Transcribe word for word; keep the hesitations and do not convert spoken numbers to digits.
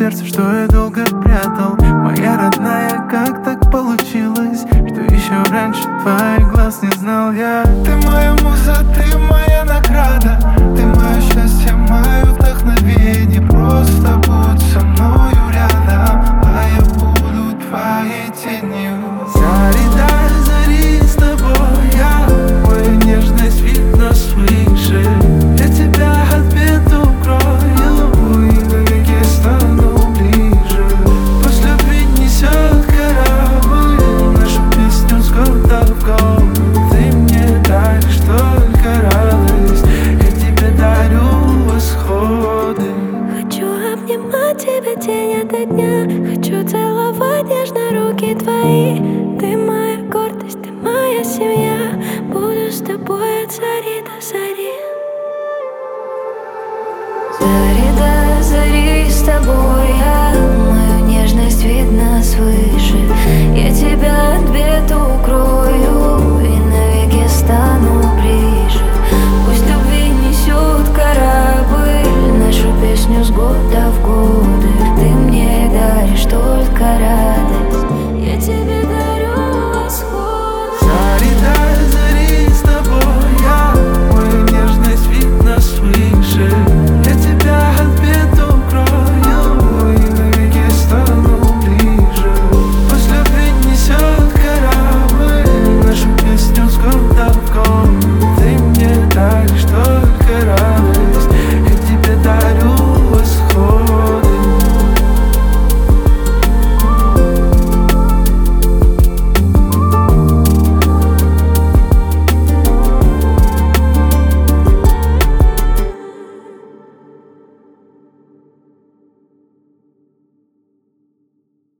сердце, что я долго прятал. Моя родная, как так получилось, что еще раньше твоих глаз не знал я. Ты моя муза, ты моя награда, ты мое счастье, мое вдохновение. Просто будь со мною рядом, а я буду твоей тенью. Зари до зари с тобой я, мою нежность видно свыше. Я тебя от бед укрою и навеки стану ближе. Пусть любви несет корабль нашу песню с года в год. Ты мне даришь только радость, я тебе дарю восходы. Хочу обнимать тебя день ото дня, хочу целовать нежно руки твои. Ты моя гордость, ты моя семья, буду с тобой от зари до зари. Зари до зари с тобой я, мою нежность видно свыше. Я тебя от бед